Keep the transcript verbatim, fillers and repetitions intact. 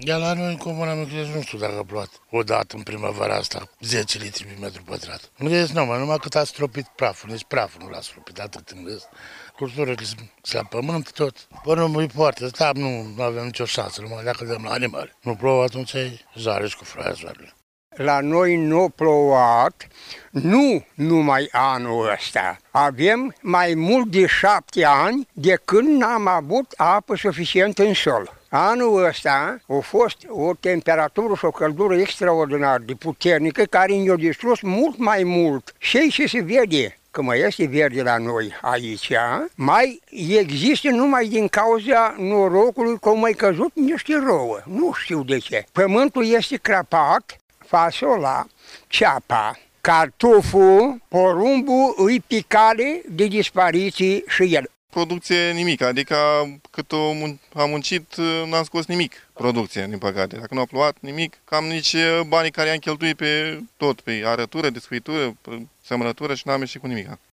Iar la noi, în comuna Miclești, nu știu dacă a plouat odată în primăvara asta, zece litri pe metru pătrat. În rest, nu, mă, numai cât a stropit praful, nici praful nu l-a stropit, atât în rest. Culturile sunt la pământ tot. Până nu-i poartă, da, nu, nu avem nicio șansă, numai dacă dăm la animale. Nu plouă, atunci e zare și cu fraia zoarele. La noi nu a plouat, nu numai anul ăsta. Avem mai mult de șapte ani de când n-am avut apă suficientă în sol. Anul ăsta a fost o temperatură și o căldură extraordinar de puternică care ne-a distrus mult mai mult. Și ce se vede, că mai este verde la noi aici, mai există numai din cauza norocului că au mai căzut niște rouă. Nu știu de ce. Pământul este crapat, fasola, ceapa, cartoful, porumbul îi picare de dispariții și el. Producție nimic, adică cât am muncit n-am scos nimic producție, din păcate. Dacă nu a plouat nimic, cam nici banii care i-am cheltuit pe tot, pe arătură, desfăitură, pe semănătură și n-am ieșit cu nimic.